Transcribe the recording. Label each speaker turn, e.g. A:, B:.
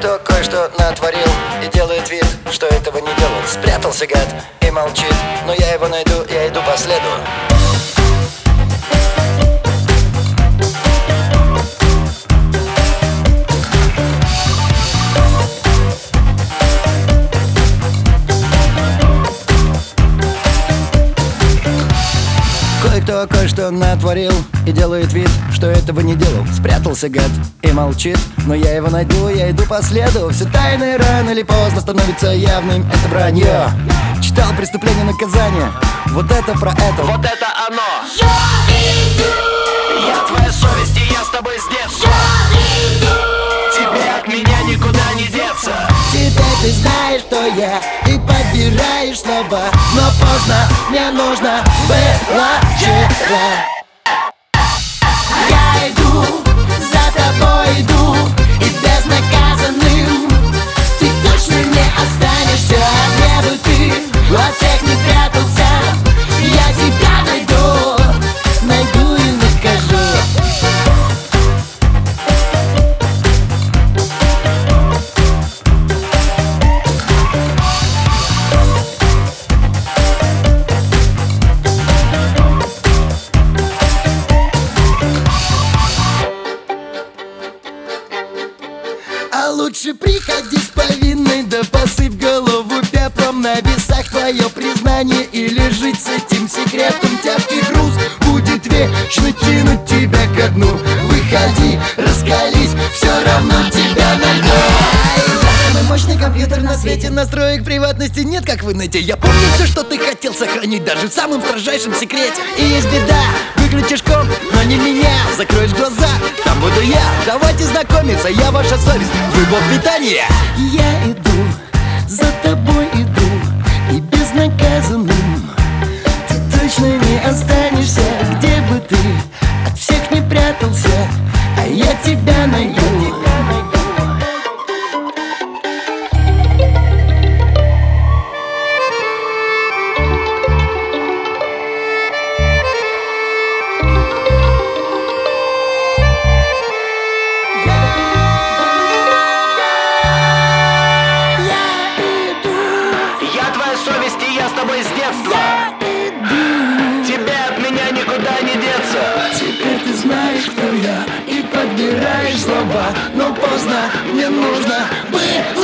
A: Кое-кто кое-что натворил и делает вид, что этого не делал. Спрятался гад и молчит, но я его найду, я иду по следу. Кое-кто кое-что натворил и делает вид, что этого не делал. Спрятался гад и молчит, но я его найду, я иду по следу. Все тайное рано или поздно становится явным, это вранье. Читал «Преступление, наказание», вот это про это, вот это оно.
B: Я иду,
A: Я твоя совесть, и я с тобой с детства.
B: я иду.
A: Тебе от меня никуда не деться.
C: Теперь ты знаешь, что я, и подбираешь слова. Но поздно, мне нужно было вчера. Я иду, за тобой иду, и безнаказанным ты точно не останешься. Где бы ты от всех не прятался, я тебя найду и накажу. А лучше приходи с повинной, да посыпь голову пеплом. На весах твое признание или жить с этим секретом. Тяжкий груз будет вечно тянуть тебя ко дну. Выходи, раскались, все равно тебя найду. Самый мощный компьютер на свете, настроек приватности нет, как в инете. Я помню все, что ты хотел сохранить, даже в самом строжайшем секрете. И есть беда, выключишь комп, но не меня. Закроешь глаза, там буду я. Давайте знакомиться, я ваша совесть, вы бог питания. Я иду, за тобой иду, и безнаказанным ты точно не останешься. Где бы ты от всех не прятался, а я тебя найду.
A: Я твоя совесть, и я с тобой с детства. Тебе от меня никуда не деться.
C: Теперь ты знаешь, кто я, и подбираешь слова. Но поздно, мне нужно было